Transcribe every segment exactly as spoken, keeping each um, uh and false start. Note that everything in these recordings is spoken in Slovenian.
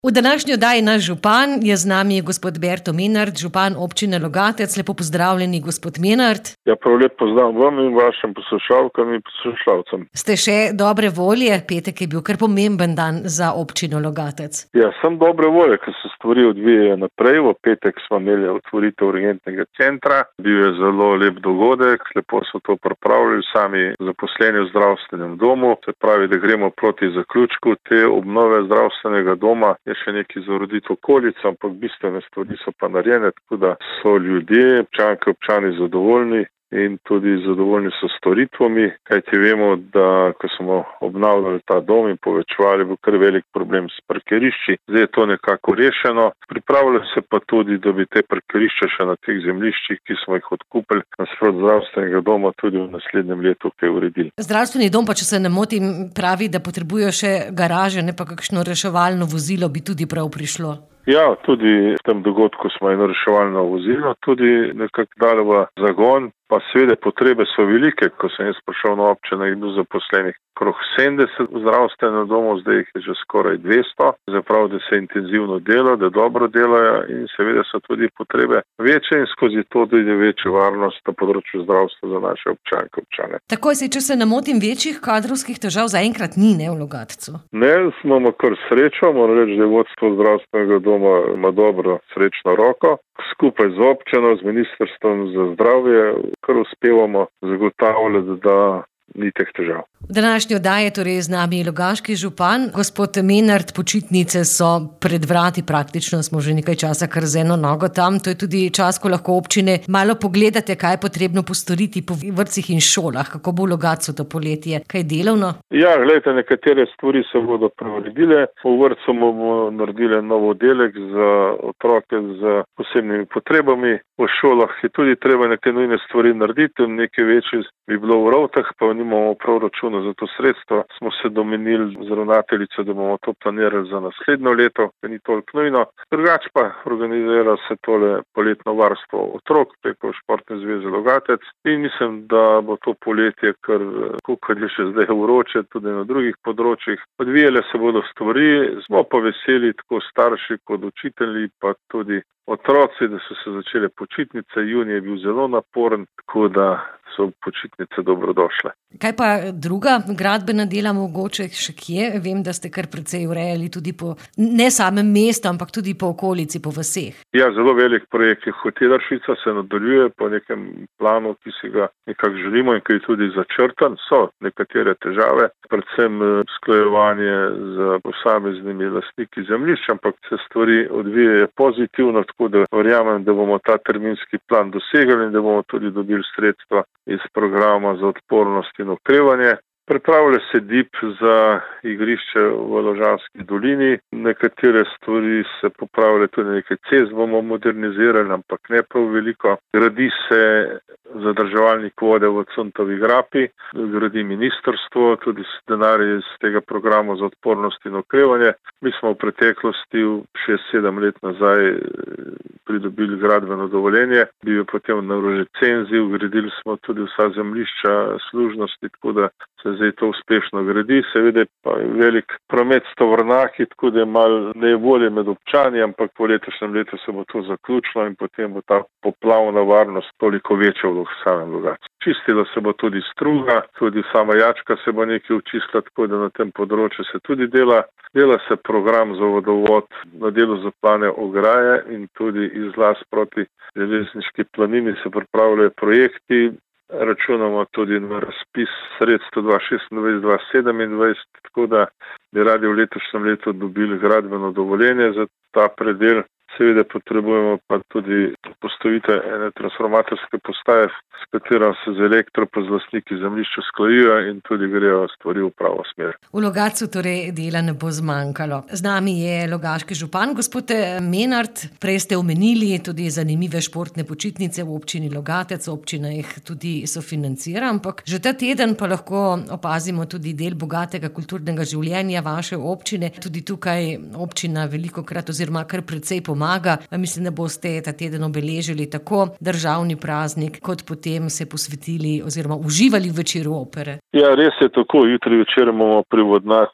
V današnji oddaji naš župan je z nami gospod Berto Menart, župan občine Logatec. Lepo pozdravljeni, gospod Menart. Ja, prav lep pozdrav vam in vašim poslušalkam in poslušalcem. Ste še dobre volje? Petek je bil kar pomemben dan za občino Logatec. Ja, sem dobre volje, ker se stvari odvijajo naprej. V petek smo imeli otvoritev urgentnega centra. Bil je zelo lep dogodek, lepo so to pripravili sami zaposleni v zdravstvenem domu. Se pravi, da gremo proti zaključku te obnove zdravstvenega doma. Je še nekaj za urediti okolico, ampak bistvene stvari so pa narejene, tako da so ljudje, občanke, občani zadovoljni in tudi zadovoljni so storitvami, kajti vemo, da ko smo obnavljali ta dom in povečevali, bo kar velik problem s parkirišči. Zdaj je to nekako rešeno. Pripravlja se pa tudi, da bi te parkirišča še na teh zemljiščih, ki smo jih odkupili nasproti zdravstvenega doma, tudi v naslednjem letu kaj uredili. Zdravstveni dom pa, če se ne motim, pravi, da potrebuje še garaže, ne pa kakšno reševalno vozilo bi tudi prav prišlo. Ja, tudi v tem dogodku smo eno reševalno vozilo tudi nekako dali v zagon, pa seveda potrebe so velike. Ko sem jaz prišel na občino, je bilo zaposlenih okrog sedemdeset v zdravstvenem domu, zdaj jih je že skoraj dvesto. Zaprav, da se intenzivno dela, da dobro delajo in seveda so tudi potrebe večje in skozi to tudi večja varnost na področju zdravstva za naše občanke, občane. Tako je, če se ne motim, večjih kadrovskih težav zaenkrat ni, ne, v Logatcu? Ne, smo kar srečo, moram reči, da je vodstvo zdravstvenega doma ima dobro srečno roko. Skupaj z občino, z ministrstvom za zdravje, kar uspevamo zagotavljati, da ni teh težav. V današnji oddaji je torej z nami logaški župan. Gospod Menart, počitnice so pred vrati, praktično smo že nekaj časa kar z eno nogo tam. To je tudi čas, ko lahko občine malo pogledate, kaj je potrebno postoriti po vrtcih in šolah. Kako bo v Logatcu to poletje? Kaj delovno? Ja, gledajte, nekatere stvari se bodo preuredile. V vrtcu bomo naredili nov oddelek za otroke z posebnimi potrebami. V šolah je tudi treba neke nujne stvari narediti, nekaj večje bi bilo v Rovtah, pa nimamo proračuna za to sredstvo. Smo se domenili z ravnateljico, da bomo to planirali za naslednjo leto, ki ni toliko nujno. Drugač pa organizira se tole poletno varstvo otrok preko Športne zveze Logatec in mislim, da bo to poletje, kar kot je še zdaj vroče, tudi na drugih področjih. Odvijale se bodo stvari, smo pa veseli tako starši kot učitelji, pa tudi otroci, da so se začele počitnice. Junij je bil zelo naporen, tako da so počitnice dobrodošle. Kaj pa druga gradbena dela mogoče še kje? Vem, da ste kar precej urejali tudi po ne samem mestu, ampak tudi po okolici, po vaseh. Ja, zelo velik projekt je Hotelaršica, se nadaljuje po nekem planu, ki si ga nekako želimo in ki je tudi začrtan. So nekatere težave, predvsem sklajevanje z posameznimi lastniki zemljišč, ampak se stvari odvijajo pozitivno, tako da verjamem, da bomo ta terminski plan dosegali in da bomo tudi dobili sredstva iz programa za odpornost in okrevanje. Pripravlja se D I P za igrišče v Ložanski dolini. Nekatere stvari se popravljajo, tudi nekaj cest bomo modernizirali, ampak ne prav veliko. Gradi se zadrževalnik vode v Cuntovi grapi, gradi ministrstvo, tudi denar iz tega programa za odpornost in okrevanje. Mi smo v preteklosti šest sedem let nazaj pridobili gradbeno dovoljenje, bil je potem na recenziji, gradili smo tudi vsa zemljišča služnosti, tako da se zdaj to uspešno gradi. Seveda pa je velik promet s tovornjaki, tako da je malo nejevolje med občani, ampak po letošnjem letu se bo to zaključilo in potem bo ta poplavna varnost toliko večja v samem Logatcu. Čistila se bo tudi struga, tudi sama Jačka se bo nekaj očistila, tako da na tem področju se tudi dela. Dela se program za vodovod, na delu zaplane ograje in tudi izlaz proti železniški planini se pripravljajo projekti. Računamo tudi na razpis sredstva dva tisoč šestindvajset dva tisoč sedemindvajset, tako da bi radi v letošnjem letu dobili gradbeno dovoljenje za ta predel. Seveda potrebujemo pa tudi postavitev ene transformatorske postaje, s katero se z elektro pa z lastniki zemljišča sklajujejo in tudi grejo stvari v pravo smer. V Logatcu torej dela ne bo zmanjkalo. Z nami je logaški župan, gospod Menart. Prej ste omenili tudi zanimive športne počitnice v občini Logatec, občina jih tudi sofinancira, ampak že ta teden pa lahko opazimo tudi del bogatega kulturnega življenja vaše občine. Tudi tukaj občina velikokrat oziroma kar precej pomaga. Mislim, da boste ta teden obeležili tako državni praznik, kot potem se posvetili oziroma uživali v večeru opere. Ja, res je tako. Jutri večer bomo pri Vodnjaku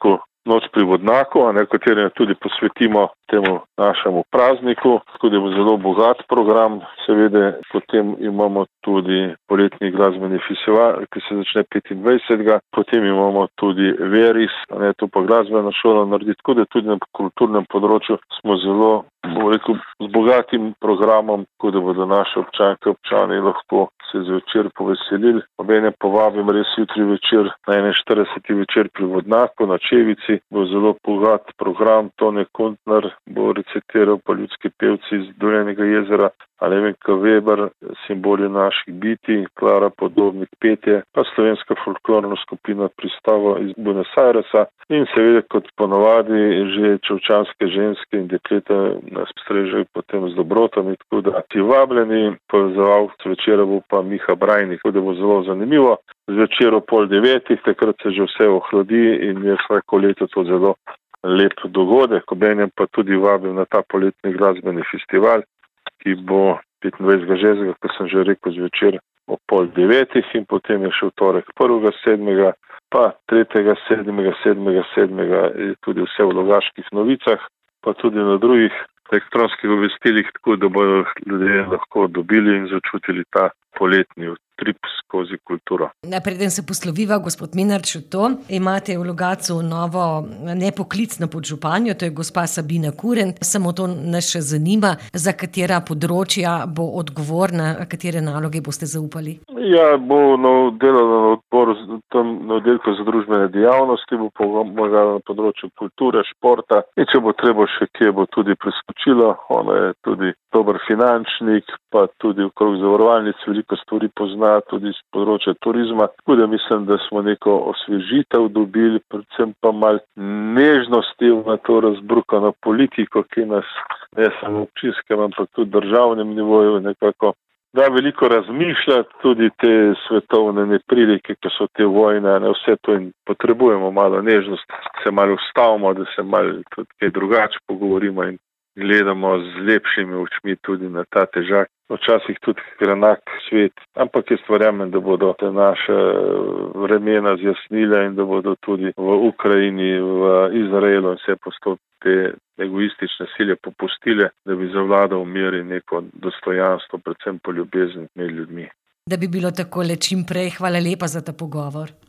noč pri vodnjaku, a nekateri tudi posvetimo temu našemu prazniku, tako da bo zelo bogat program. Seveda potem imamo tudi poletni glasbeni festival, ki se začne petindvajsetega Potem imamo tudi Veris, ne, to pa glasbena šola naredi, tako da tudi na kulturnem področju smo zelo, bom rekel, z bogatim programom, tako da bodo naše občanke, občani lahko se zvečer poveselili. Obenem povabim res jutri večer na enainštirideseti večer pri vodnjaku na Čevici. Bo zelo bogat program, Tone Kuntner bo recitiral, pa ljudski pevci iz Dolenjega jezera, Alenka Veber, simboli naših biti, Klara Podobnik petje, pa slovenska folklorna skupina Pristava iz Buenos Airesa in seveda kot ponovadi že čevčanske ženske in dekleta nas strežejo potem z dobrotami, tako da si vabljeni. Povezovalec večera bo pa Miha Brajnik, tako da bo zelo zanimivo. Zvečer o pol devetih, takrat se že vse ohladi in je vsako leto to zelo lep dogodek. Obenem pa tudi vabim na ta poletni glasbeni festival, ki bo petindvajsetega šestega, kot sem že rekel, zvečer o pol devetih in potem je še v torek prvega sedmega, pa tretjega sedmega, sedmega sedmega tudi vse v Logaških novicah, pa tudi na drugih elektronskih obvestilih, tako da bodo ljudje lahko dobili in začutili ta poletni trip skozi kulturo. Preden se posloviva, gospod Menart, še to. Imate v Logatcu novo nepoklicno podžupanjo, to je gospa Sabina Kuren. Samo to nas še zanima, za katera področja bo odgovorna, katere naloge boste zaupali? Ja, bo no, delala na odboru, tam na oddelku za družbene dejavnosti, bo pomagala na področju kulture, športa in če bo treba še kje, bo tudi preskočila. Ona je tudi dober finančnik, pa tudi okrog zavarovalnic veliko stvari pozna, tudi z področja turizma. Tako da mislim, da smo neko osvežitev dobili, predvsem pa malo nežnosti na to razbrukano politiko, ki nas ne samo občinskem, ampak tudi državnem nivoju nekako da veliko razmišljati, tudi te svetovne neprilike, ki so te vojne, ne vse to in potrebujemo malo nežnost, se malo ustavimo, da se malo tudi kaj drugače pogovorimo in gledamo z lepšimi očmi tudi na ta težak, včasih tudi grenak svet. Ampak jaz verjamem, da bodo te naše vremena zjasnile in da bodo tudi v Ukrajini, v Izraelu in vse postop te egoistične sile popustile, da bi zavladal mir in neko dostojanstvo, predvsem po ljubezni med ljudmi. Da bi bilo takole čim prej. Hvala lepa za ta pogovor.